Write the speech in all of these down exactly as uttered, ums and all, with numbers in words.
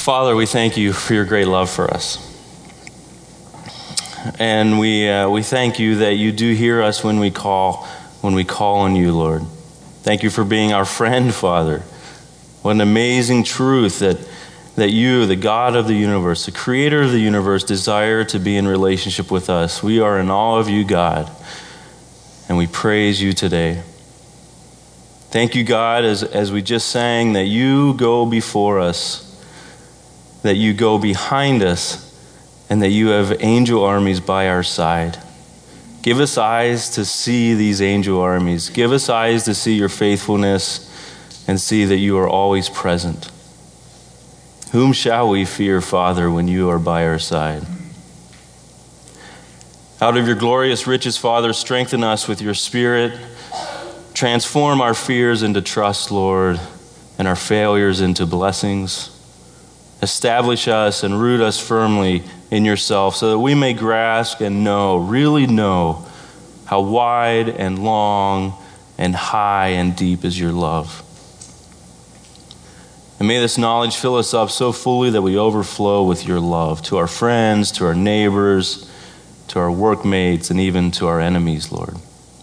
Father, we thank you for your great love for us. And we uh, we thank you that you do hear us when we call, when we call on you, Lord. Thank you for being our friend, Father. What an amazing truth that, that you, the God of the universe, the creator of the universe, desire to be in relationship with us. We are in awe of you, God, and we praise you today. Thank you, God, as, as we just sang, that you go before us, that you go behind us, and that you have angel armies by our side. Give us eyes to see these angel armies. Give us eyes to see your faithfulness and see that you are always present. Whom shall we fear, Father, when you are by our side? Out of your glorious riches, Father, strengthen us with your Spirit. Transform our fears into trust, Lord, and our failures into blessings. Establish us and root us firmly in yourself so that we may grasp and know, really know, how wide and long and high and deep is your love. And may this knowledge fill us up so fully that we overflow with your love to our friends, to our neighbors, to our workmates, and even to our enemies, Lord.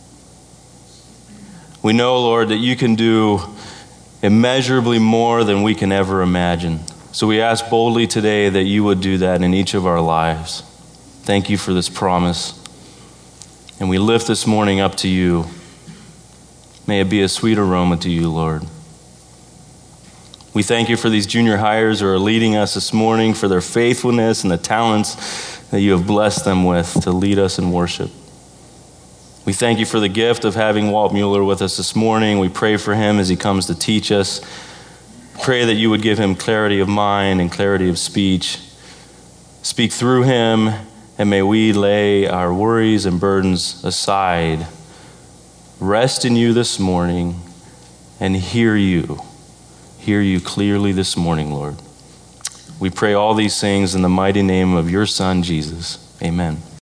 We know, Lord, that you can do immeasurably more than we can ever imagine. So we ask boldly today that you would do that in each of our lives. Thank you for this promise. And we lift this morning up to you. May it be a sweet aroma to you, Lord. We thank you for these junior hires who are leading us this morning, for their faithfulness and the talents that you have blessed them with to lead us in worship. We thank you for the gift of having Walt Mueller with us this morning. We pray for him as he comes to teach us. Pray that you would give him clarity of mind and clarity of speech. Speak through him, and may we lay our worries and burdens aside. Rest in you this morning and hear you. Hear you clearly this morning, Lord. We pray all these things in the mighty name of your Son, Jesus. Amen.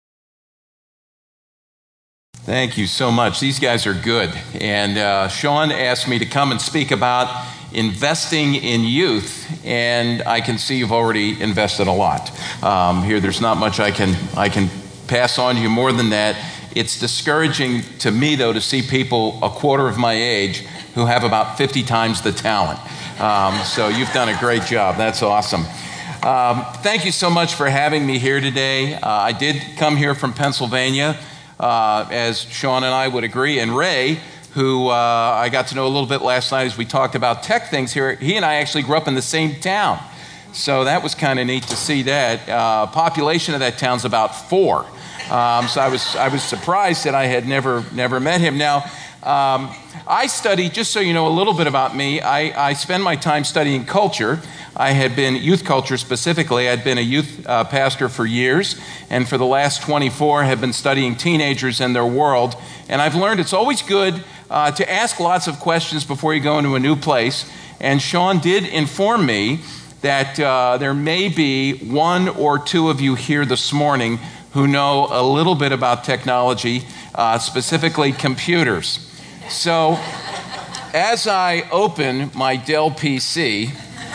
Thank you so much. These guys are good. And uh, Sean asked me to come and speak about investing in youth, and I can see you've already invested a lot. Um, here, there's not much I can I can pass on to you more than that. It's discouraging to me, though, to see people a quarter of my age who have about fifty times the talent. Um, so you've done a great job. That's awesome. Um, thank you so much for having me here today. Uh, I did come here from Pennsylvania, uh, as Sean and I would agree, and Ray, who uh, I got to know a little bit last night as we talked about tech things here. He and I actually grew up in the same town. So that was kind of neat to see that. Uh, population of that town's about four. Um, so I was I was surprised that I had never never met him. Now, um, I study, just so you know a little bit about me, I, I spend my time studying culture. I had been, youth culture specifically, I'd been a youth uh, pastor for years, and for the last twenty-four have been studying teenagers and their world. And I've learned it's always good Uh, to ask lots of questions before you go into a new place. And Sean did inform me that uh, there may be one or two of you here this morning who know a little bit about technology, uh, specifically computers. So as I open my Dell P C,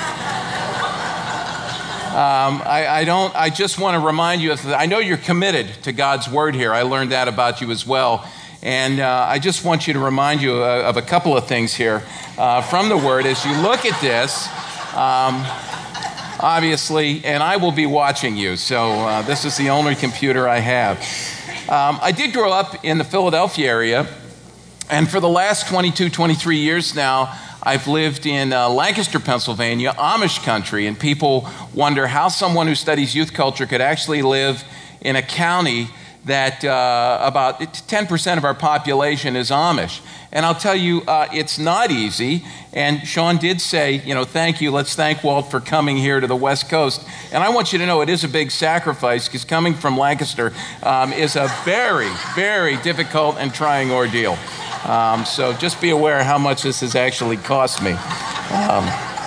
um, I, I don't. I just want to remind you of, I know you're committed to God's word here. I learned that about you as well. And uh, I just want you to remind you uh, of a couple of things here uh, from the Word. As you look at this, um, obviously, and I will be watching you, so uh, this is the only computer I have. Um, I did grow up in the Philadelphia area, and for the last twenty-two, twenty-three years now, I've lived in uh, Lancaster, Pennsylvania, Amish country, and people wonder how someone who studies youth culture could actually live in a county that uh, about ten percent of our population is Amish. And I'll tell you, uh, it's not easy. And Sean did say, you know, thank you, let's thank Walt for coming here to the West Coast. And I want you to know it is a big sacrifice, because coming from Lancaster um, is a very, very difficult and trying ordeal. Um, so just be aware how much this has actually cost me. Um,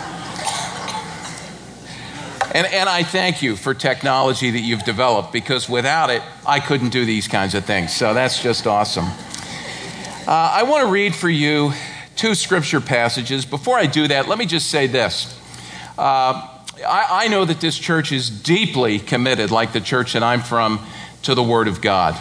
And, and I thank you for technology that you've developed, because without it, I couldn't do these kinds of things. So that's just awesome. Uh, I want to read for you two scripture passages. Before I do that, let me just say this. Uh, I, I know that this church is deeply committed, like the church that I'm from, to the Word of God.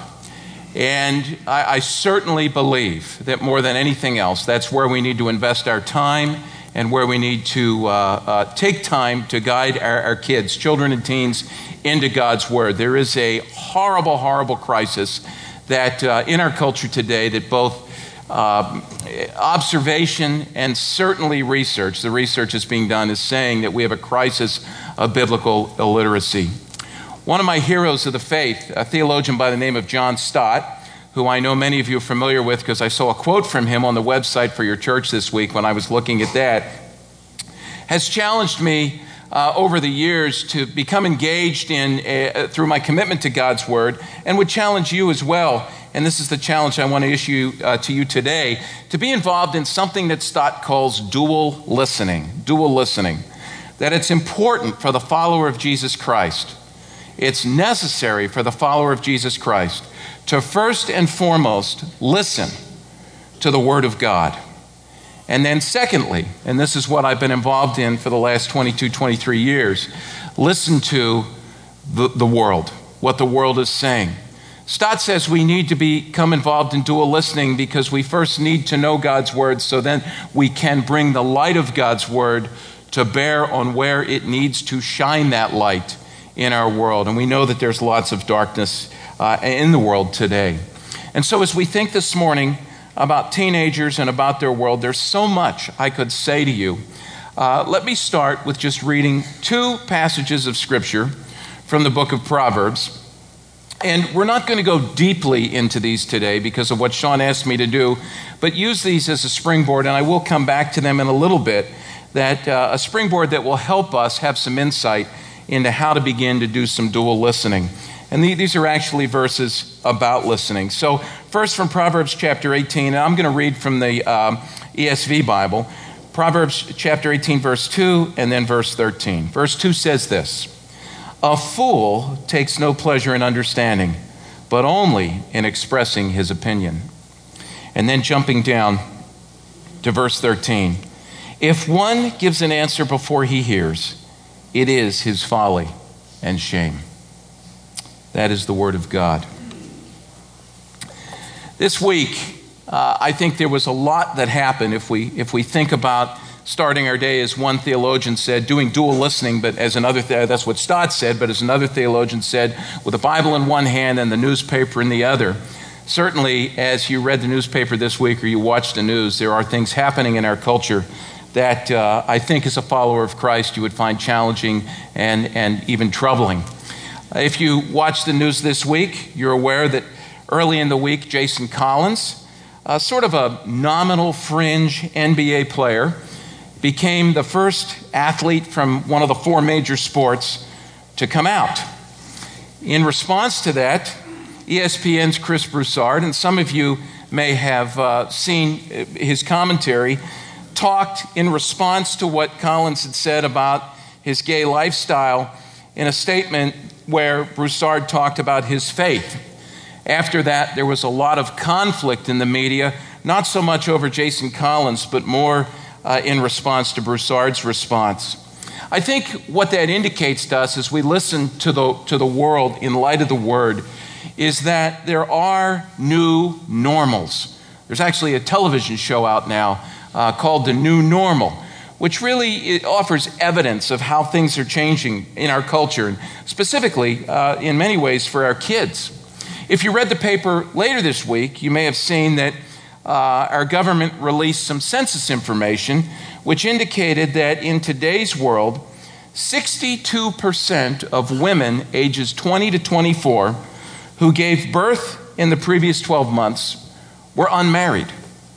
And I, I certainly believe that more than anything else, that's where we need to invest our time and where we need to uh, uh, take time to guide our, our kids, children and teens, into God's Word. There is a horrible, horrible crisis that uh, in our culture today that both uh, observation and certainly research, the research that's being done is saying that we have a crisis of biblical illiteracy. One of my heroes of the faith, a theologian by the name of John Stott, who I know many of you are familiar with because I saw a quote from him on the website for your church this week when I was looking at that, has challenged me uh, over the years to become engaged in uh, through my commitment to God's Word, and would challenge you as well. And this is the challenge I want to issue uh, to you today, to be involved in something that Stott calls dual listening. Dual listening. That it's important for the follower of Jesus Christ. It's necessary for the follower of Jesus Christ to first and foremost listen to the Word of God. And then secondly, and this is what I've been involved in for the last twenty-two, twenty-three years, listen to the, the world, what the world is saying. Stott says we need to become involved in dual listening because we first need to know God's Word so then we can bring the light of God's Word to bear on where it needs to shine that light in our world. And we know that there's lots of darkness uh, in the world today. And so as we think this morning about teenagers and about their world, there's so much I could say to you. Uh, let me start with just reading two passages of Scripture from the book of Proverbs. And we're not going to go deeply into these today because of what Sean asked me to do, but use these as a springboard, and I will come back to them in a little bit, that uh, a springboard that will help us have some insight into how to begin to do some dual listening. And these are actually verses about listening. So first from Proverbs chapter eighteen, and I'm going to read from the um, E S V Bible, Proverbs chapter eighteen, verse two, and then verse thirteen. Verse two says this: "A fool takes no pleasure in understanding, but only in expressing his opinion." And then jumping down to verse thirteen, "If one gives an answer before he hears, it is his folly and shame." That is the Word of God. This week, uh, I think there was a lot that happened if we if we think about starting our day, as one theologian said, doing dual listening, but as another, th- that's what Stott said, but as another theologian said, with the Bible in one hand and the newspaper in the other. Certainly, as you read the newspaper this week or you watched the news, there are things happening in our culture that uh, I think as a follower of Christ you would find challenging and, and even troubling. If you watch the news this week, you're aware that early in the week, Jason Collins, uh, sort of a nominal fringe N B A player, became the first athlete from one of the four major sports to come out. In response to that, E S P N's Chris Broussard, and some of you may have uh, seen his commentary, talked in response to what Collins had said about his gay lifestyle in a statement where Broussard talked about his faith. After that, there was a lot of conflict in the media, not so much over Jason Collins, but more uh, in response to Broussard's response. I think what that indicates to us as we listen to the, to the world in light of the Word is that there are new normals. There's actually a television show out now uh, called The New Normal, which really it offers evidence of how things are changing in our culture, and specifically, uh, in many ways, for our kids. If you read the paper later this week, you may have seen that uh, our government released some census information, which indicated that in today's world, sixty-two percent of women ages twenty to twenty-four who gave birth in the previous twelve months were unmarried.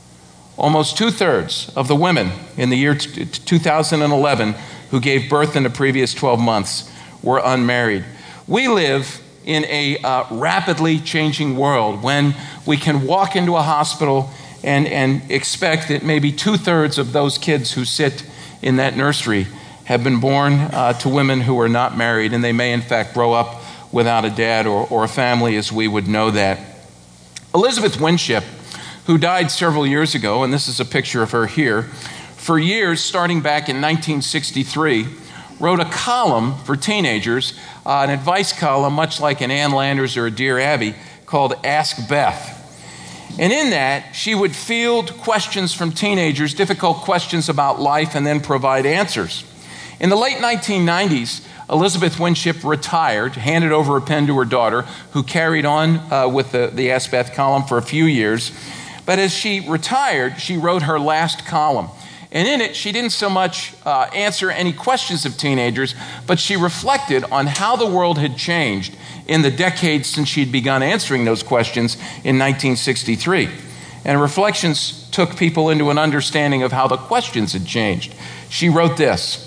Almost two-thirds of the women in the year two thousand eleven who gave birth in the previous twelve months were unmarried. We live in a uh, rapidly changing world when we can walk into a hospital and, and expect that maybe two-thirds of those kids who sit in that nursery have been born uh, to women who are not married, and they may in fact grow up without a dad or, or a family as we would know that. Elizabeth Winship, who died several years ago, and this is a picture of her here, for years, starting back in nineteen sixty-three, wrote a column for teenagers, uh, an advice column, much like an Ann Landers or a Dear Abby, called Ask Beth. And in that, she would field questions from teenagers, difficult questions about life, and then provide answers. In the late nineteen nineties, Elizabeth Winship retired, handed over a pen to her daughter, who carried on uh, with the, the Ask Beth column for a few years. But as she retired, she wrote her last column. And in it, she didn't so much uh, answer any questions of teenagers, but she reflected on how the world had changed in the decades since she'd begun answering those questions in nineteen sixty-three. And reflections took people into an understanding of how the questions had changed. She wrote this: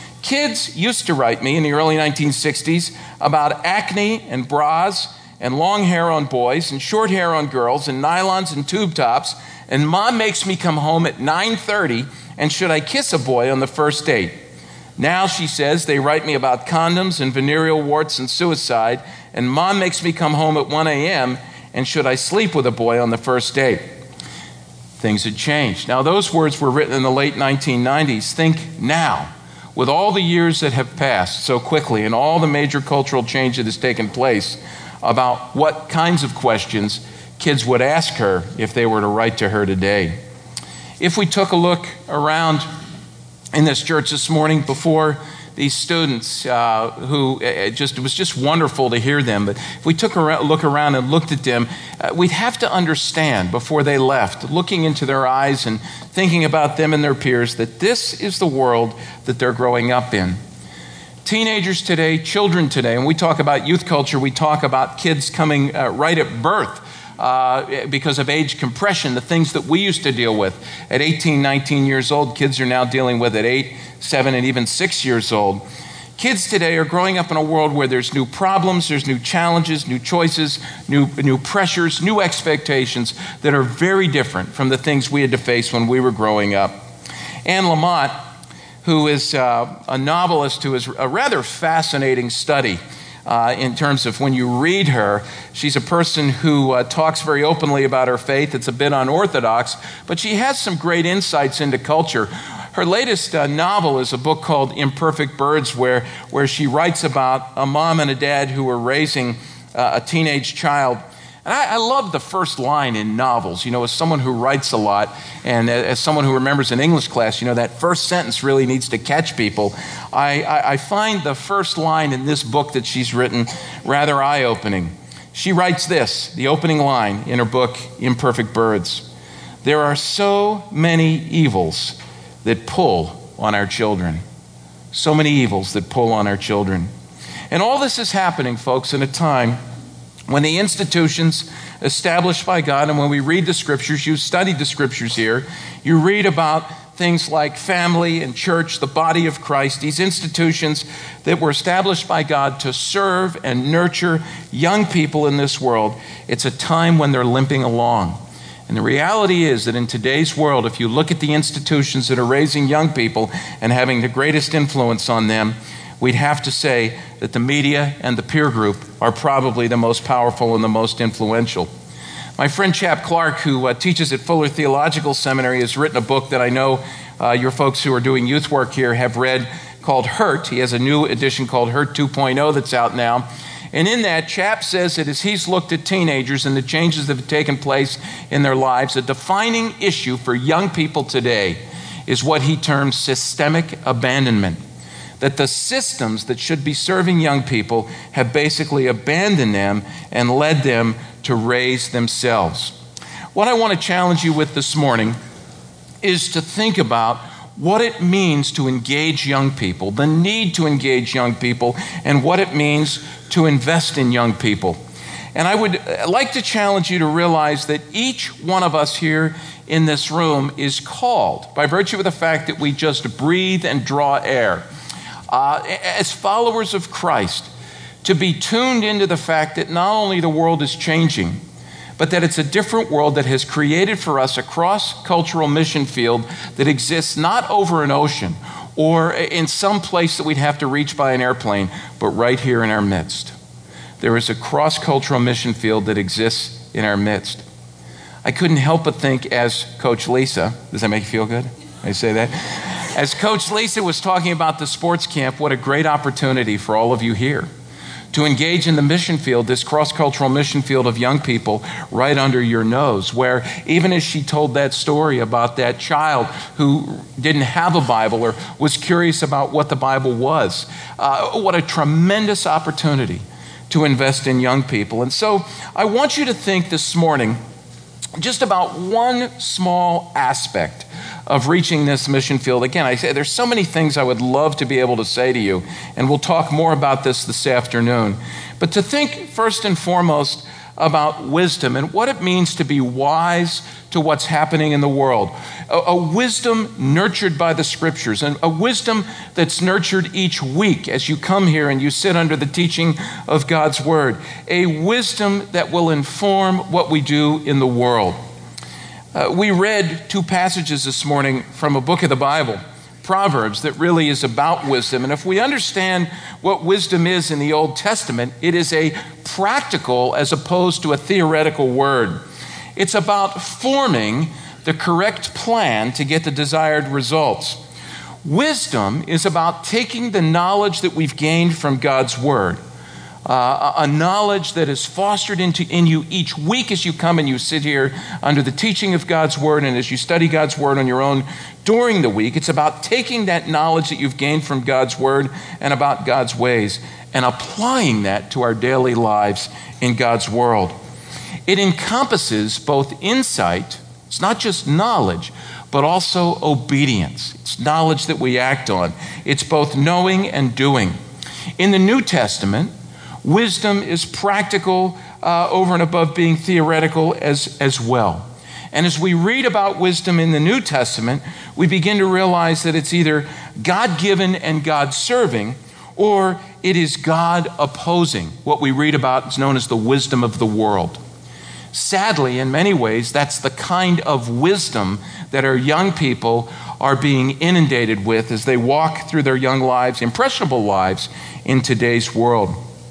"Kids used to write me in the early nineteen sixties about acne and bras and long hair on boys and short hair on girls and nylons and tube tops, and mom makes me come home at nine thirty, and should I kiss a boy on the first date? Now," she says, "they write me about condoms and venereal warts and suicide, and mom makes me come home at one a.m., and should I sleep with a boy on the first date?" Things had changed. Now, those words were written in the late nineteen nineties. Think now, with all the years that have passed so quickly and all the major cultural change that has taken place, about what kinds of questions kids would ask her if they were to write to her today. If we took a look around in this church this morning before these students uh, who uh, just, it was just wonderful to hear them. But if we took a look around and looked at them, uh, we'd have to understand before they left, looking into their eyes and thinking about them and their peers, that this is the world that they're growing up in. Teenagers today, children today, and we talk about youth culture, we talk about kids coming uh, right at birth uh, because of age compression, the things that we used to deal with at eighteen, nineteen years old, kids are now dealing with at eight, seven, and even six years old. Kids today are growing up in a world where there's new problems, there's new challenges, new choices, new, new pressures, new expectations that are very different from the things we had to face when we were growing up. Anne Lamott, who is uh, a novelist who is a rather fascinating study uh, in terms of when you read her. She's a person who uh, talks very openly about her faith. It's a bit unorthodox, but she has some great insights into culture. Her latest uh, novel is a book called Imperfect Birds, where, where she writes about a mom and a dad who were raising uh, a teenage child. And I, I love the first line in novels. You know, as someone who writes a lot and as someone who remembers an English class, you know, that first sentence really needs to catch people. I, I, I find the first line in this book that she's written rather eye-opening. She writes this, the opening line in her book, Imperfect Birds: "There are so many evils that pull on our children." So many evils that pull on our children. And all this is happening, folks, in a time when the institutions established by God, and when we read the scriptures, you studied the scriptures here, you read about things like family and church, the body of Christ, these institutions that were established by God to serve and nurture young people in this world. It's a time when they're limping along. And the reality is that in today's world, if you look at the institutions that are raising young people and having the greatest influence on them, we'd have to say that the media and the peer group are probably the most powerful and the most influential. My friend Chap Clark, who uh, teaches at Fuller Theological Seminary, has written a book that I know uh, your folks who are doing youth work here have read, called Hurt. He has a new edition called Hurt two point oh that's out now. And in that, Chap says that as he's looked at teenagers and the changes that have taken place in their lives, a defining issue for young people today is what he terms systemic abandonment. That the systems that should be serving young people have basically abandoned them and led them to raise themselves. What I want to challenge you with this morning is to think about what it means to engage young people, the need to engage young people, and what it means to invest in young people. And I would like to challenge you to realize that each one of us here in this room is called, by virtue of the fact that we just breathe and draw air, Uh, as followers of Christ, to be tuned into the fact that not only the world is changing, but that it's a different world that has created for us a cross-cultural mission field that exists not over an ocean or in some place that we'd have to reach by an airplane, but right here in our midst. There is a cross-cultural mission field that exists in our midst. I couldn't help but think, as Coach Lisa, does that make you feel good? I say that? As Coach Lisa was talking about the sports camp, what a great opportunity for all of you here to engage in the mission field, this cross-cultural mission field of young people right under your nose, where even as she told that story about that child who didn't have a Bible or was curious about what the Bible was, uh, what a tremendous opportunity to invest in young people. And so I want you to think this morning just about one small aspect of reaching this mission field. Again, I say there's so many things I would love to be able to say to you, and we'll talk more about this this afternoon. But to think first and foremost about wisdom and what it means to be wise to what's happening in the world. A, a wisdom nurtured by the scriptures, and a wisdom that's nurtured each week as you come here and you sit under the teaching of God's word. A wisdom that will inform what we do in the world. Uh, we read two passages this morning from a book of the Bible, Proverbs, that really is about wisdom. And if we understand what wisdom is in the Old Testament, it is a practical as opposed to a theoretical word. It's about forming the correct plan to get the desired results. Wisdom is about taking the knowledge that we've gained from God's word, Uh, a knowledge that is fostered into in you each week as you come and you sit here under the teaching of God's word, and as you study God's word on your own during the week. It's about taking that knowledge that you've gained from God's word and about God's ways and applying that to our daily lives in God's world. It encompasses both insight, it's not just knowledge, but also obedience. It's knowledge that we act on. It's both knowing and doing. In the New Testament, wisdom is practical uh, over and above being theoretical as, as well. And as we read about wisdom in the New Testament, we begin to realize that it's either God-given and God-serving, or it is God opposing. What we read about is known as the wisdom of the world. Sadly, in many ways, that's the kind of wisdom that our young people are being inundated with as they walk through their young lives, impressionable lives in today's world.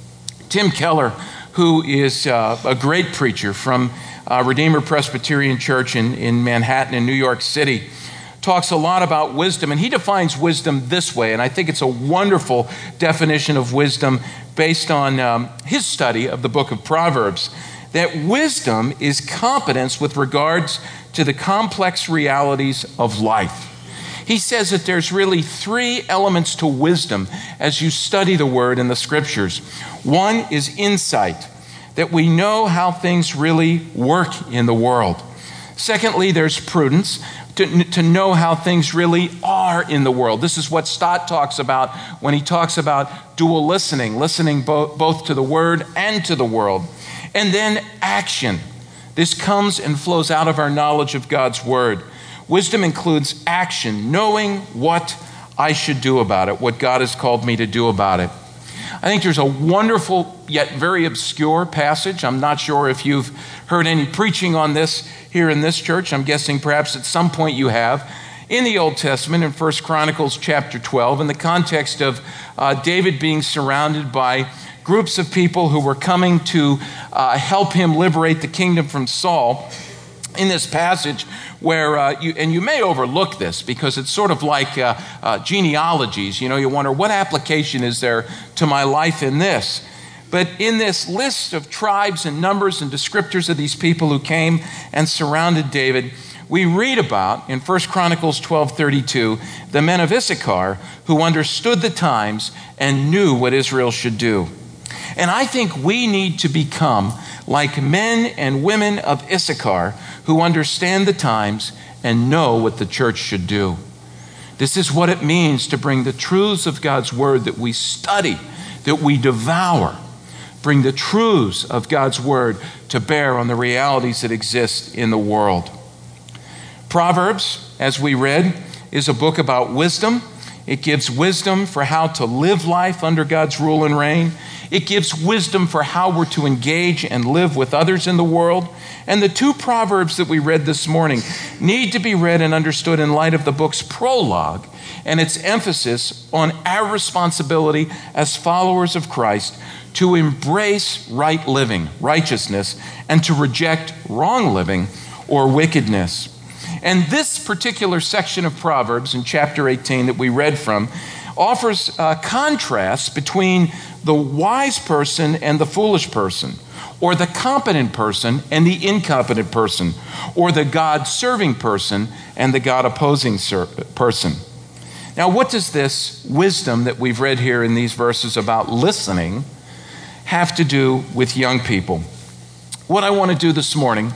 Tim Keller, who is uh, a great preacher from uh, Redeemer Presbyterian Church in, in Manhattan in New York City, talks a lot about wisdom, and he defines wisdom this way, and I think it's a wonderful definition of wisdom based on um, his study of the book of Proverbs, that wisdom is competence with regards to the complex realities of life. He says that there's really three elements to wisdom as you study the word in the scriptures. One is insight, that we know how things really work in the world. Secondly, there's prudence, to, to know how things really are in the world. This is what Stott talks about when he talks about dual listening, listening bo- both to the word and to the world. And then action. This comes and flows out of our knowledge of God's word. Wisdom includes action, knowing what I should do about it, what God has called me to do about it. I think there's a wonderful yet very obscure passage. I'm not sure if you've heard any preaching on this here in this church. I'm guessing perhaps at some point you have. In the Old Testament, in First Chronicles chapter twelve, in the context of uh, David being surrounded by groups of people who were coming to uh, help him liberate the kingdom from Saul, in this passage where, uh, you, and you may overlook this because it's sort of like uh, uh, genealogies. You know, you wonder, what application is there to my life in this? But in this list of tribes and numbers and descriptors of these people who came and surrounded David, we read about, in First Chronicles twelve thirty-two, the men of Issachar who understood the times and knew what Israel should do. And I think we need to become like men and women of Issachar who understand the times and know what the church should do. This is what it means to bring the truths of God's word that we study, that we devour, bring the truths of God's word to bear on the realities that exist in the world. Proverbs, as we read, is a book about wisdom. It gives wisdom for how to live life under God's rule and reign. It gives wisdom for how we're to engage and live with others in the world. And the two Proverbs that we read this morning need to be read and understood in light of the book's prologue and its emphasis on our responsibility as followers of Christ to embrace right living, righteousness, and to reject wrong living or wickedness. And this particular section of Proverbs in chapter eighteen that we read from offers a contrast between the wise person and the foolish person, or the competent person and the incompetent person, or the God-serving person and the God-opposing person. Now, what does this wisdom that we've read here in these verses about listening have to do with young people? What I want to do this morning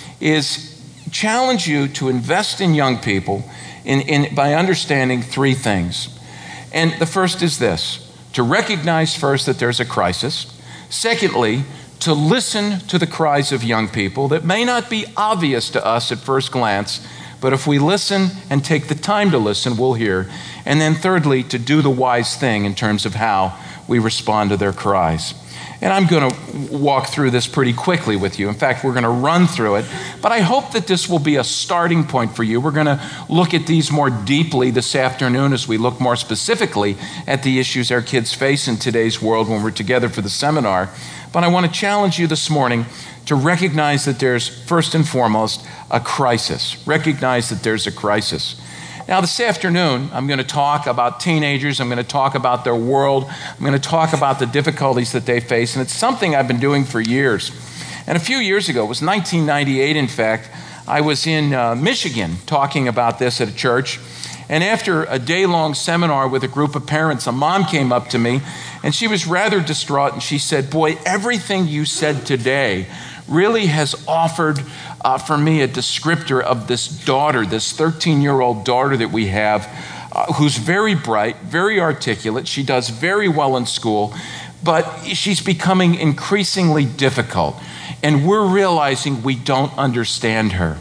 is challenge you to invest in young people in, in, by understanding three things. And the first is this: to recognize first that there's a crisis. Secondly, to listen to the cries of young people that may not be obvious to us at first glance, but if we listen and take the time to listen, we'll hear. And then thirdly, to do the wise thing in terms of how we respond to their cries. And I'm going to walk through this pretty quickly with you. In fact, we're going to run through it. But I hope that this will be a starting point for you. We're going to look at these more deeply this afternoon as we look more specifically at the issues our kids face in today's world when we're together for the seminar. But I want to challenge you this morning to recognize that there's, first and foremost, a crisis. Recognize that there's a crisis. Now, this afternoon, I'm going to talk about teenagers. I'm going to talk about their world. I'm going to talk about the difficulties that they face. And it's something I've been doing for years. And a few years ago, it was nineteen ninety-eight, in fact, I was in uh, Michigan talking about this at a church. And after a day-long seminar with a group of parents, a mom came up to me, and she was rather distraught. And she said, "Boy, everything you said today really has offered uh, for me a descriptor of this daughter, this thirteen-year-old daughter that we have, uh, who's very bright, very articulate. She does very well in school, but she's becoming increasingly difficult. And we're realizing we don't understand her."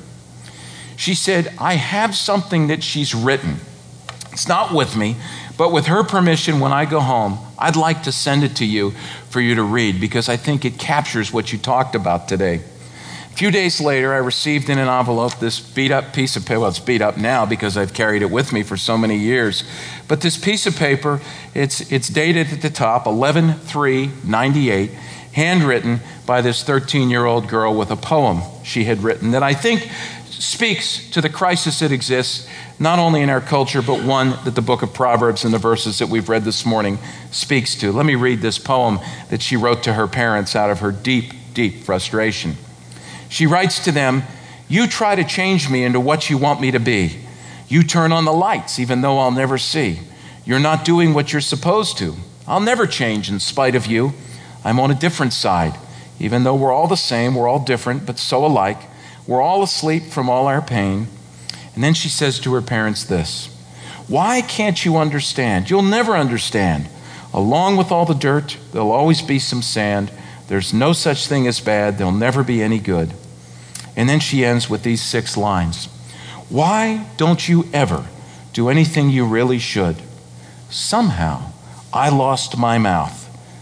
She said, "I have something that she's written. It's not with me, but with her permission, when I go home, I'd like to send it to you for you to read, because I think it captures what you talked about today." A few days later, I received in an envelope this beat-up piece of paper. Well, it's beat up now because I've carried it with me for so many years. But this piece of paper, it's, it's dated at the top, eleven three ninety-eight, handwritten by this thirteen-year-old girl with a poem she had written that I think speaks to the crisis that exists not only in our culture, but one that the book of Proverbs and the verses that we've read this morning speaks to. Let me read this poem that she wrote to her parents out of her deep, deep frustration. She writes to them, "You try to change me into what you want me to be. You turn on the lights even though I'll never see. You're not doing what you're supposed to. I'll never change in spite of you. I'm on a different side. Even though we're all the same, we're all different, but so alike. We're all asleep from all our pain." And then she says to her parents this: "Why can't you understand? You'll never understand. Along with all the dirt, there'll always be some sand. There's no such thing as bad. There'll never be any good." And then she ends with these six lines: "Why don't you ever do anything you really should? Somehow I lost my mouth.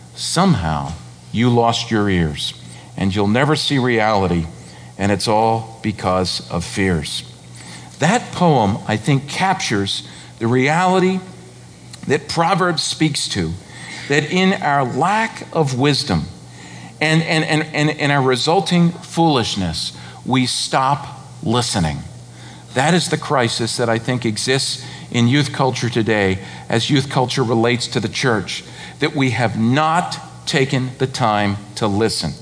Somehow you lost your ears. And you'll never see reality. And it's all because of fears." That poem, I think, captures the reality that Proverbs speaks to, that in our lack of wisdom and, and, and, and, and our resulting foolishness, we stop listening. That is the crisis that I think exists in youth culture today as youth culture relates to the church, that we have not taken the time to listen.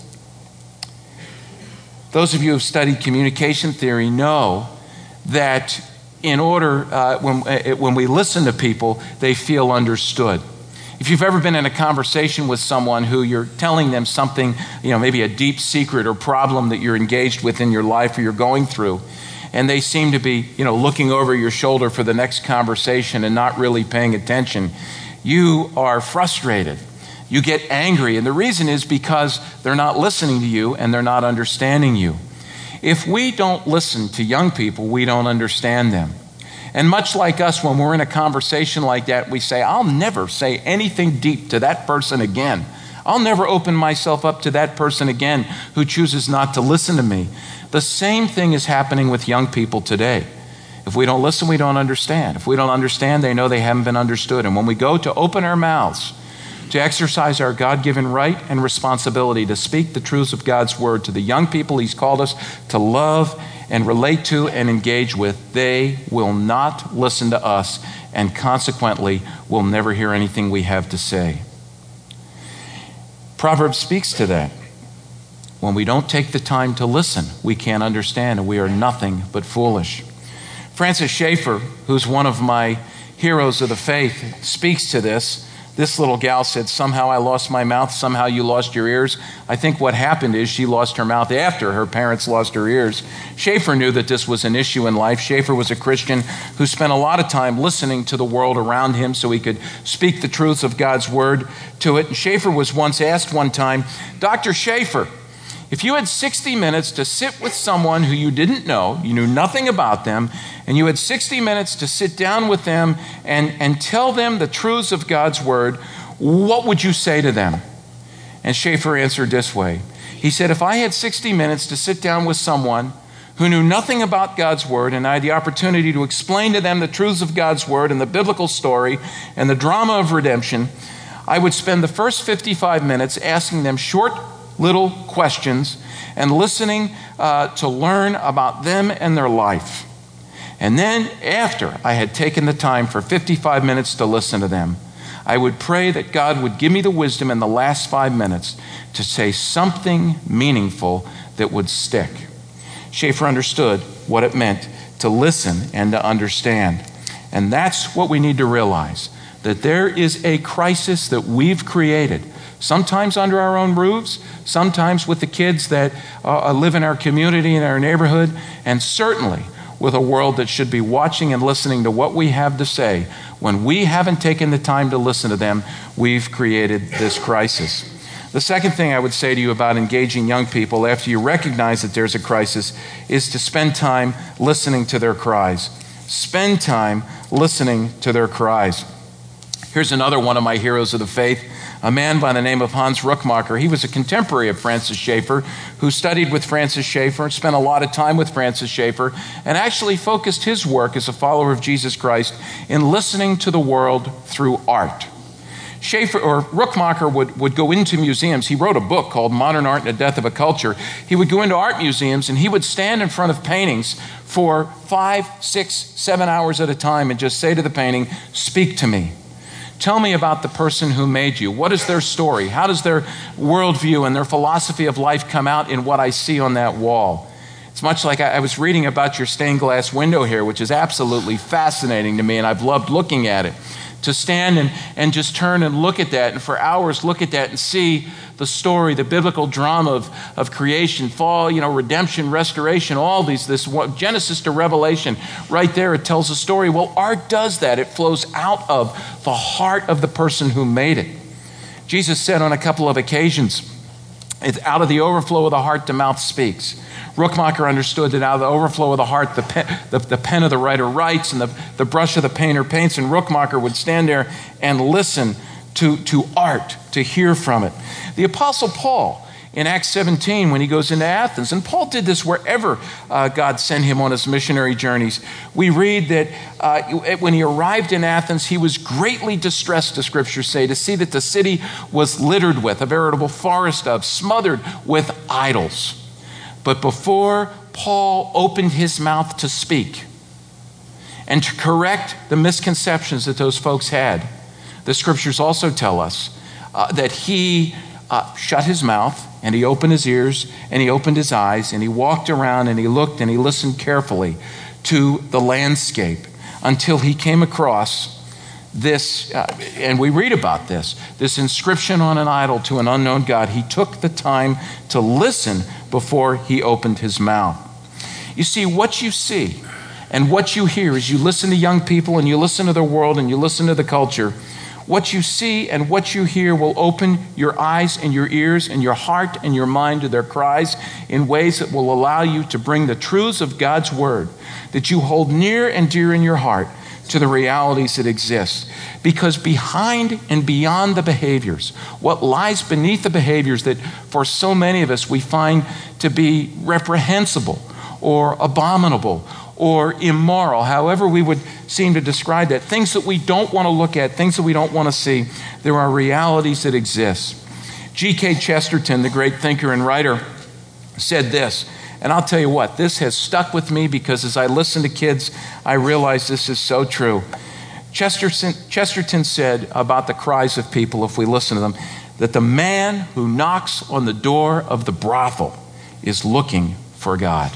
Those of you who have studied communication theory know that in order, uh, when, uh, when we listen to people, they feel understood. If you've ever been in a conversation with someone who you're telling them something, you know, maybe a deep secret or problem that you're engaged with in your life or you're going through, and they seem to be, you know, looking over your shoulder for the next conversation and not really paying attention, you are frustrated. You get angry, and the reason is because they're not listening to you and they're not understanding you. If we don't listen to young people, we don't understand them. And much like us, when we're in a conversation like that, we say, "I'll never say anything deep to that person again. I'll never open myself up to that person again who chooses not to listen to me." The same thing is happening with young people today. If we don't listen, we don't understand. If we don't understand, they know they haven't been understood. And when we go to open our mouths, to exercise our God-given right and responsibility to speak the truths of God's word to the young people He's called us to love and relate to and engage with, they will not listen to us and consequently will never hear anything we have to say. Proverbs speaks to that. When we don't take the time to listen, we can't understand and we are nothing but foolish. Francis Schaeffer, who's one of my heroes of the faith, speaks to this. This little gal said, somehow I lost my mouth, somehow you lost your ears. I think what happened is she lost her mouth after her parents lost her ears. Schaeffer knew that this was an issue in life. Schaeffer was a Christian who spent a lot of time listening to the world around him so he could speak the truths of God's word to it. And Schaeffer was once asked one time, Doctor Schaeffer, if you had sixty minutes to sit with someone who you didn't know, you knew nothing about them, and you had sixty minutes to sit down with them and, and tell them the truths of God's word, what would you say to them? And Schaeffer answered this way. He said, if I had sixty minutes to sit down with someone who knew nothing about God's word, and I had the opportunity to explain to them the truths of God's word and the biblical story and the drama of redemption, I would spend the first fifty-five minutes asking them short little questions and listening uh, to learn about them and their life. And then after I had taken the time for fifty-five minutes to listen to them, I would pray that God would give me the wisdom in the last five minutes to say something meaningful that would stick. Schaeffer understood what it meant to listen and to understand. And that's what we need to realize, that there is a crisis that we've created, sometimes under our own roofs, sometimes with the kids that uh, live in our community, in our neighborhood, and certainly with a world that should be watching and listening to what we have to say. When we haven't taken the time to listen to them, we've created this crisis. The second thing I would say to you about engaging young people after you recognize that there's a crisis is to spend time listening to their cries. Spend time listening to their cries. Here's another one of my heroes of the faith, a man by the name of Hans Ruckmacher. He was a contemporary of Francis Schaeffer, who studied with Francis Schaeffer, spent a lot of time with Francis Schaeffer, and actually focused his work as a follower of Jesus Christ in listening to the world through art. Schaeffer, or Ruckmacher, would, would go into museums. He wrote a book called Modern Art and the Death of a Culture. He would go into art museums and he would stand in front of paintings for five, six, seven hours at a time and just say to the painting, speak to me. Tell me about the person who made you. What is their story? How does their worldview and their philosophy of life come out in what I see on that wall? It's much like I, I was reading about your stained glass window here, which is absolutely fascinating to me, and I've loved looking at it. To stand and, and just turn and look at that, and for hours look at that and see the story, the biblical drama of, of creation, fall, you know, redemption, restoration, all these, this Genesis to Revelation, right there, it tells a story. Well, art does that. It flows out of the heart of the person who made it. Jesus said on a couple of occasions, it's out of the overflow of the heart, the mouth speaks. Ruckmacher understood that out of the overflow of the heart, the pen, the, the pen of the writer writes and the, the brush of the painter paints, and Ruckmacher would stand there and listen to, to art, to hear from it. The Apostle Paul, in Acts seventeen, when he goes into Athens, and Paul did this wherever uh, God sent him on his missionary journeys, we read that uh, when he arrived in Athens, he was greatly distressed, the scriptures say, to see that the city was littered with, a veritable forest of, smothered with idols. But before Paul opened his mouth to speak and to correct the misconceptions that those folks had, the scriptures also tell us uh, that he uh, shut his mouth and he opened his ears and he opened his eyes and he walked around and he looked and he listened carefully to the landscape until he came across this, uh, and we read about this, this inscription on an idol to an unknown God. He took the time to listen before he opened his mouth. You see, what you see and what you hear as you listen to young people and you listen to the world and you listen to the culture, what you see and what you hear will open your eyes and your ears and your heart and your mind to their cries in ways that will allow you to bring the truths of God's word that you hold near and dear in your heart to the realities that exist. Because behind and beyond the behaviors, what lies beneath the behaviors that for so many of us we find to be reprehensible or abominable or immoral, however we would seem to describe that, things that we don't want to look at, things that we don't want to see, there are realities that exist. G K Chesterton, the great thinker and writer, said this: And I'll tell you what, this has stuck with me because as I listen to kids, I realize this is so true. Chesterton, Chesterton said about the cries of people, if we listen to them, that the man who knocks on the door of the brothel is looking for God.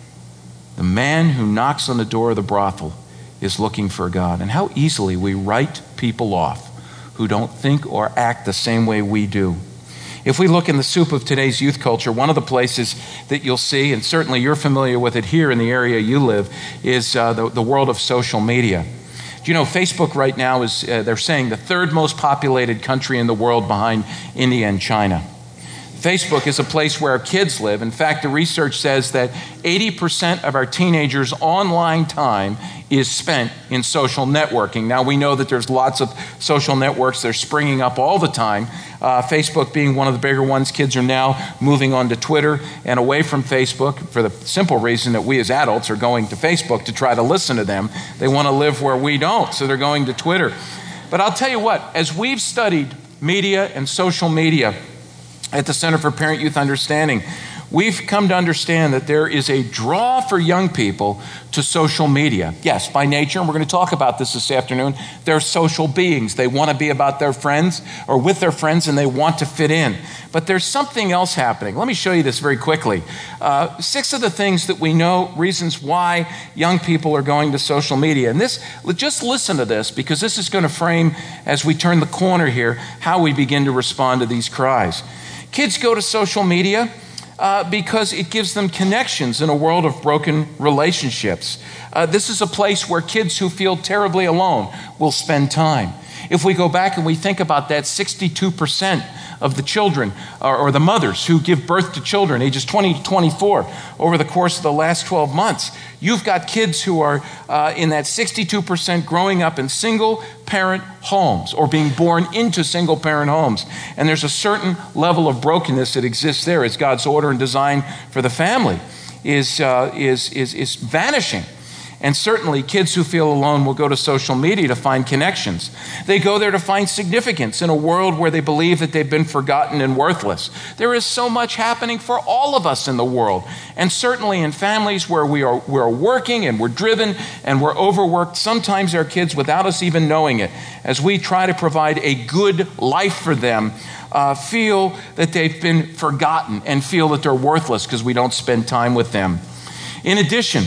The man who knocks on the door of the brothel is looking for God. And how easily we write people off who don't think or act the same way we do. If we look in the soup of today's youth culture, one of the places that you'll see, and certainly you're familiar with it here in the area you live, is uh, the, the world of social media. Do you know Facebook right now is, uh, they're saying, the third most populated country in the world behind India and China. Facebook is a place where our kids live. In fact, the research says that eighty percent of our teenagers' online time is spent in social networking. Now, we know that there's lots of social networks that are springing up all the time. Uh, Facebook being one of the bigger ones. Kids are now moving on to Twitter and away from Facebook for the simple reason that we as adults are going to Facebook to try to listen to them. They want to live where we don't, so they're going to Twitter. But I'll tell you what, as we've studied media and social media at the Center for Parent Youth Understanding, we've come to understand that there is a draw for young people to social media. Yes, by nature, and we're going to talk about this this afternoon, they're social beings. They want to be about their friends or with their friends, and they want to fit in. But there's something else happening. Let me show you this very quickly. Uh, six of the things that we know, reasons why young people are going to social media. And this, just listen to this, because this is going to frame, as we turn the corner here, how we begin to respond to these cries. Kids go to social media uh, because it gives them connections in a world of broken relationships. Uh, this is a place where kids who feel terribly alone will spend time. If we go back and we think about that, sixty-two percent of the children or, or the mothers who give birth to children ages twenty to twenty-four over the course of the last twelve months, you've got kids who are uh, in that sixty-two percent growing up in single parent homes or being born into single parent homes. And there's a certain level of brokenness that exists there as God's order and design for the family is, uh, is, is, is vanishing. And certainly kids who feel alone will go to social media to find connections. They go there to find significance in a world where they believe that they've been forgotten and worthless. There is so much happening for all of us in the world. And certainly in families where we are we're working and we're driven and we're overworked, sometimes our kids, without us even knowing it, as we try to provide a good life for them, uh, feel that they've been forgotten and feel that they're worthless because we don't spend time with them. In addition,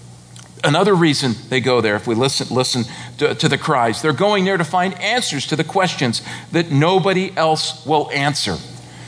another reason they go there, if we listen listen to, to the cries, they're going there to find answers to the questions that nobody else will answer.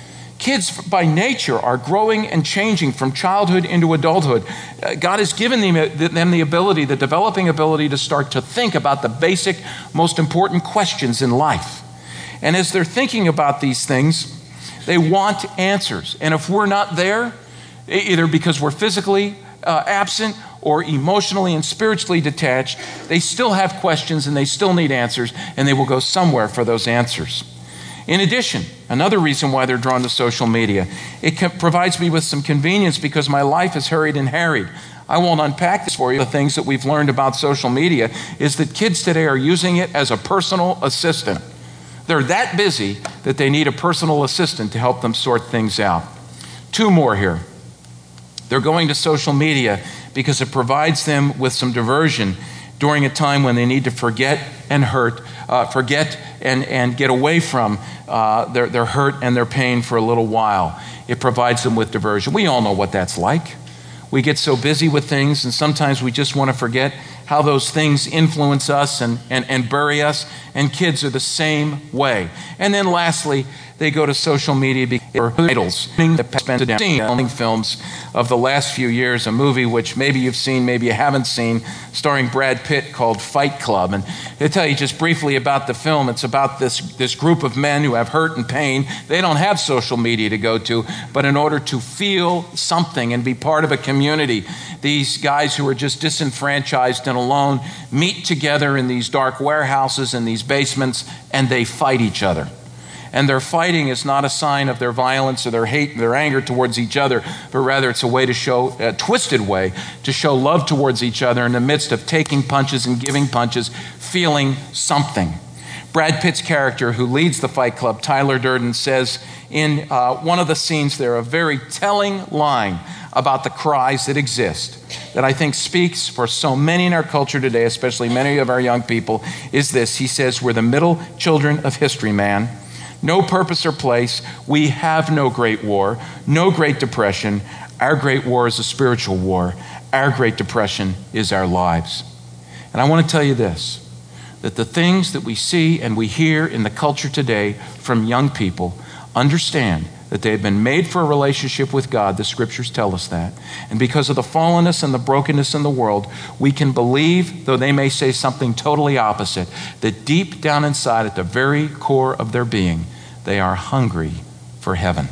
Kids by nature are growing and changing from childhood into adulthood. Uh, God has given them, them the ability, the developing ability to start to think about the basic, most important questions in life. And as they're thinking about these things, they want answers. And if we're not there, either because we're physically uh, absent or emotionally and spiritually detached, they still have questions and they still need answers, and they will go somewhere for those answers. In addition, another reason why they're drawn to social media, it co- provides me with some convenience because my life is hurried and harried. I won't unpack this for you. The things that we've learned about social media is that kids today are using it as a personal assistant. They're that busy that they need a personal assistant to help them sort things out. Two more here. They're going to social media because it provides them with some diversion during a time when they need to forget and hurt, uh, forget and, and get away from uh, their, their hurt and their pain for a little while. It provides them with diversion. We all know what that's like. We get so busy with things, and sometimes we just want to forget how those things influence us and, and, and bury us, and kids are the same way. And then lastly, they go to social media because idols. Spent films of the last few years, a movie which maybe you've seen, maybe you haven't seen, starring Brad Pitt called Fight Club. And to tell you just briefly about the film, it's about this, this group of men who have hurt and pain. They don't have social media to go to, but in order to feel something and be part of a community, these guys who are just disenfranchised and alone meet together in these dark warehouses and these basements, and they fight each other. And their fighting is not a sign of their violence or their hate and their anger towards each other, but rather it's a way to show, a twisted way to show love towards each other in the midst of taking punches and giving punches, feeling something. Brad Pitt's character, who leads the Fight Club, Tyler Durden, says in uh, one of the scenes there, a very telling line about the cries that exist, that I think speaks for so many in our culture today, especially many of our young people, is this. He says, we're the middle children of history, man. No purpose or place. We have no great war, no great depression. Our great war is a spiritual war. Our great depression is our lives. And I want to tell you this, that the things that we see and we hear in the culture today from young people, understand that they have been made for a relationship with God. The scriptures tell us that. And because of the fallenness and the brokenness in the world, we can believe, though they may say something totally opposite, that deep down inside, at the very core of their being, they are hungry for heaven.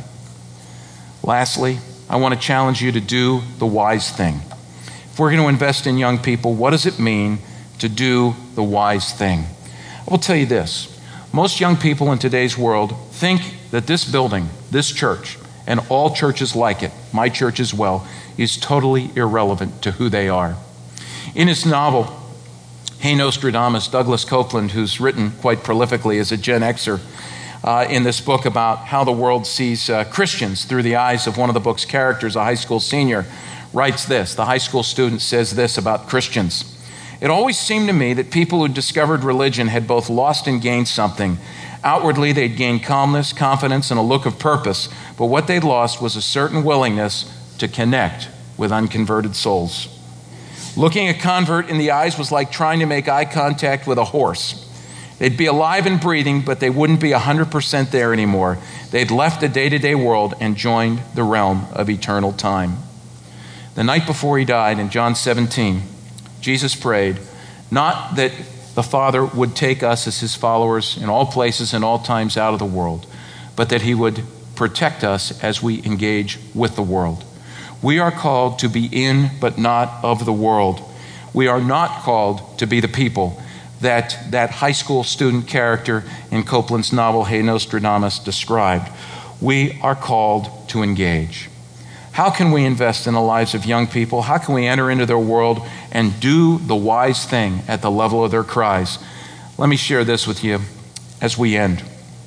Lastly, I want to challenge you to do the wise thing. If we're going to invest in young people, what does it mean to do the wise thing? I will tell you this. Most young people in today's world think that this building, this church, and all churches like it, my church as well, is totally irrelevant to who they are. In his novel, Hey Nostradamus, Douglas Copeland, who's written quite prolifically as a Gen Xer, uh, in this book about how the world sees uh, Christians through the eyes of one of the book's characters, a high school senior, writes this. The high school student says this about Christians. It always seemed to me that people who discovered religion had both lost and gained something. Outwardly, they'd gained calmness, confidence, and a look of purpose, but what they'd lost was a certain willingness to connect with unconverted souls. Looking a convert in the eyes was like trying to make eye contact with a horse. They'd be alive and breathing, but they wouldn't be one hundred percent there anymore. They'd left the day-to-day world and joined the realm of eternal time. The night before he died, in John seventeen, Jesus prayed, not that the Father would take us as his followers in all places and all times out of the world, but that he would protect us as we engage with the world. We are called to be in, but not of the world. We are not called to be the people that that high school student character in Copeland's novel, Hey Nostradamus, described. We are called to engage. How can we invest in the lives of young people? How can we enter into their world and do the wise thing at the level of their cries? Let me share this with you as we end.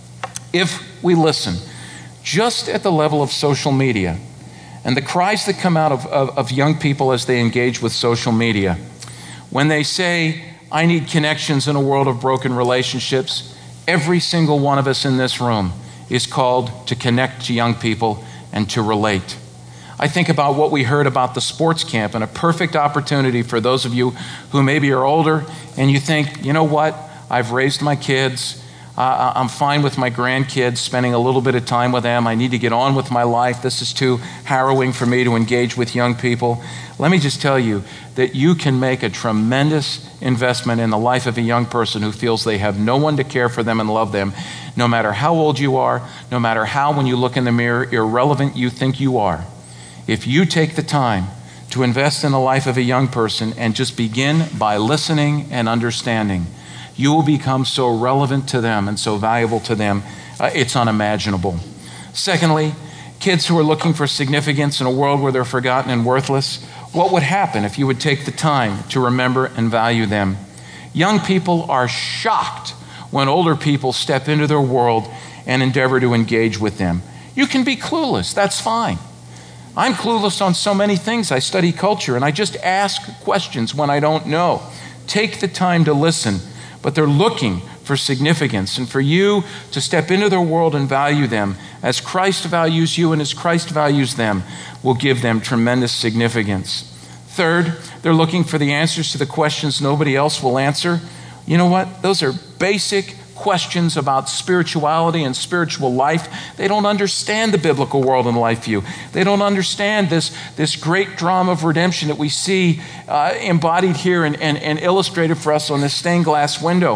If we listen just at the level of social media and the cries that come out of, of, of young people as they engage with social media, when they say, I need connections in a world of broken relationships, every single one of us in this room is called to connect to young people and to relate. I think about what we heard about the sports camp, and a perfect opportunity for those of you who maybe are older and you think, you know what, I've raised my kids, uh, I'm fine with my grandkids, spending a little bit of time with them, I need to get on with my life, this is too harrowing for me to engage with young people. Let me just tell you that you can make a tremendous investment in the life of a young person who feels they have no one to care for them and love them, no matter how old you are, no matter how, when you look in the mirror, irrelevant you think you are. If you take the time to invest in the life of a young person and just begin by listening and understanding, you will become so relevant to them and so valuable to them, uh, it's unimaginable. Secondly, kids who are looking for significance in a world where they're forgotten and worthless, what would happen if you would take the time to remember and value them? Young people are shocked when older people step into their world and endeavor to engage with them. You can be clueless, that's fine. I'm clueless on so many things. I study culture and I just ask questions when I don't know. Take the time to listen, but they're looking for significance, and for you to step into their world and value them as Christ values you and as Christ values them will give them tremendous significance. Third, they're looking for the answers to the questions nobody else will answer. You know what? Those are basic questions about spirituality and spiritual life. They don't understand the biblical world and life view. They don't understand this, this great drama of redemption that we see uh, embodied here and, and, and illustrated for us on this stained glass window.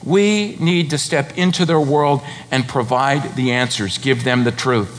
We need to step into their world and provide the answers, give them the truth.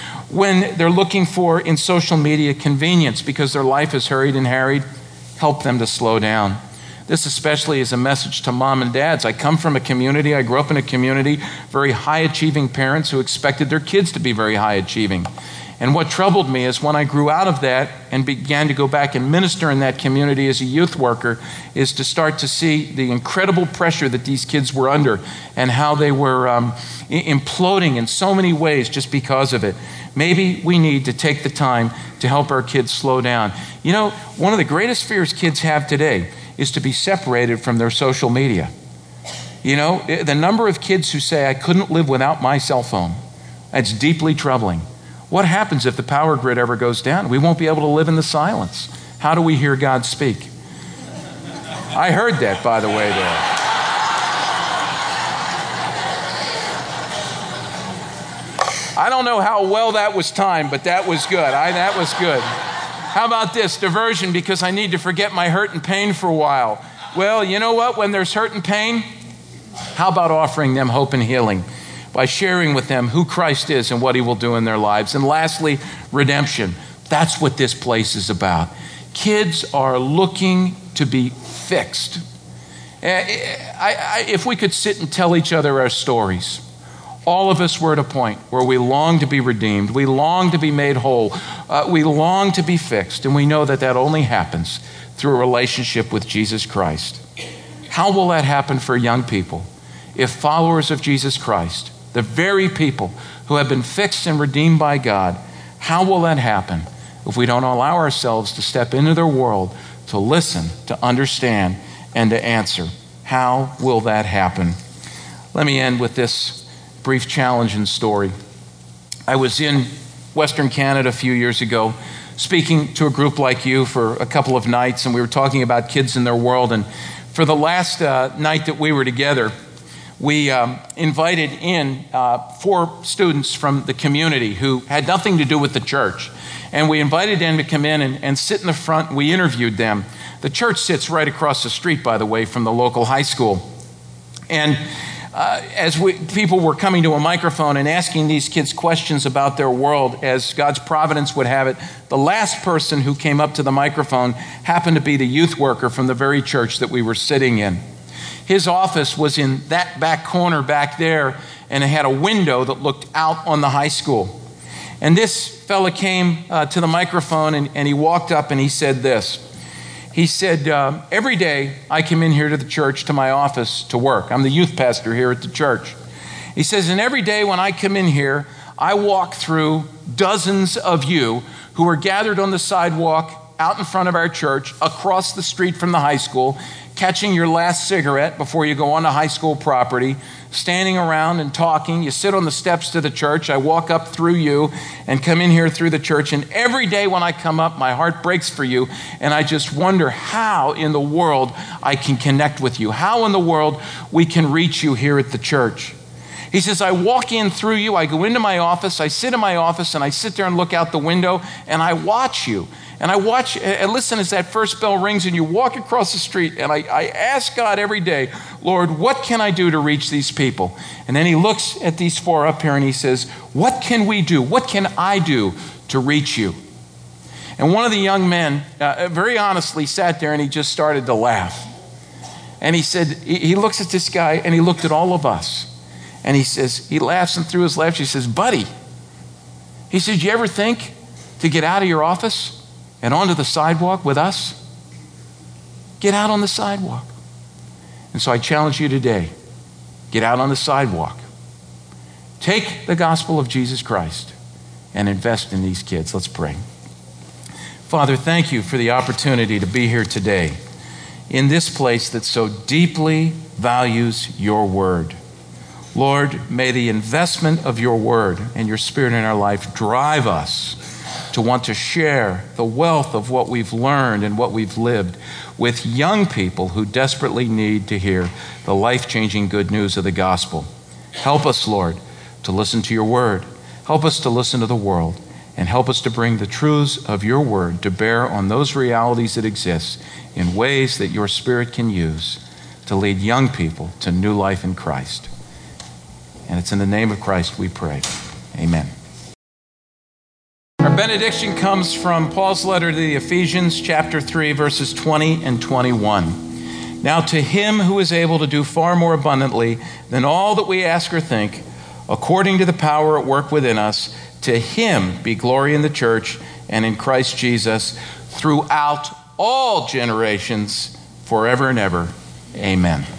When they're looking for, in social media, convenience because their life is hurried and harried, help them to slow down. This especially is a message to mom and dads. I come from a community, I grew up in a community, very high-achieving parents who expected their kids to be very high-achieving. And what troubled me is when I grew out of that and began to go back and minister in that community as a youth worker, is to start to see the incredible pressure that these kids were under and how they were um, imploding in so many ways just because of it. Maybe we need to take the time to help our kids slow down. You know, one of the greatest fears kids have today is to be separated from their social media. You know, the number of kids who say, I couldn't live without my cell phone, that's deeply troubling. What happens if the power grid ever goes down? We won't be able to live in the silence. How do we hear God speak? I heard that, by the way, there. I don't know how well that was timed, but that was good. I, that was good. How about this? Diversion, because I need to forget my hurt and pain for a while. Well, you know what? When there's hurt and pain, how about offering them hope and healing by sharing with them who Christ is and what he will do in their lives? And lastly, redemption. That's what this place is about. Kids are looking to be fixed. I, I, if we could sit and tell each other our stories, all of us were at a point where we long to be redeemed. We long to be made whole. Uh, we long to be fixed. And we know that that only happens through a relationship with Jesus Christ. How will that happen for young people if followers of Jesus Christ, the very people who have been fixed and redeemed by God, how will that happen if we don't allow ourselves to step into their world, to listen, to understand, and to answer? How will that happen? Let me end with this brief challenge and story. I was in Western Canada a few years ago speaking to a group like you for a couple of nights, and we were talking about kids in their world. And for the last uh, night that we were together, we um, invited in uh, four students from the community who had nothing to do with the church. And we invited them to come in and, and sit in the front. We interviewed them. The church sits right across the street, by the way, from the local high school. And uh, as we, people were coming to a microphone and asking these kids questions about their world, as God's providence would have it, the last person who came up to the microphone happened to be the youth worker from the very church that we were sitting in. His office was in that back corner back there, and it had a window that looked out on the high school. And this fella came uh, to the microphone, and, and he walked up and he said this. He said, uh, every day I come in here to the church, to my office to work. I'm the youth pastor here at the church. He says, and every day when I come in here, I walk through dozens of you who are gathered on the sidewalk out in front of our church, across the street from the high school, catching your last cigarette before you go on to high school property, standing around and talking. You sit on the steps to the church. I walk up through you and come in here through the church. And every day when I come up, my heart breaks for you. And I just wonder how in the world I can connect with you, how in the world we can reach you here at the church. He says, I walk in through you. I go into my office. I sit in my office and I sit there and look out the window and I watch you. And I watch and listen as that first bell rings and you walk across the street. And I, I ask God every day, Lord, what can I do to reach these people? And then he looks at these four up here and he says, what can we do? What can I do to reach you? And one of the young men uh, very honestly sat there and he just started to laugh. And he said, he, he looks at this guy and he looked at all of us. And he says, he laughs, and through his laugh, he says, buddy, he says, you ever think to get out of your office and onto the sidewalk with us? Get out on the sidewalk. And so I challenge you today, get out on the sidewalk. Take the gospel of Jesus Christ and invest in these kids. Let's pray. Father, thank you for the opportunity to be here today in this place that so deeply values your word. Lord, may the investment of your word and your spirit in our life drive us to want to share the wealth of what we've learned and what we've lived with young people who desperately need to hear the life-changing good news of the gospel. Help us, Lord, to listen to your word. Help us to listen to the world, and help us to bring the truths of your word to bear on those realities that exist in ways that your spirit can use to lead young people to new life in Christ. And it's in the name of Christ we pray. Amen. Our benediction comes from Paul's letter to the Ephesians, chapter three, verses twenty and twenty-one. Now to him who is able to do far more abundantly than all that we ask or think, according to the power at work within us. To him be glory in the church and in Christ Jesus throughout all generations, forever and ever. Amen.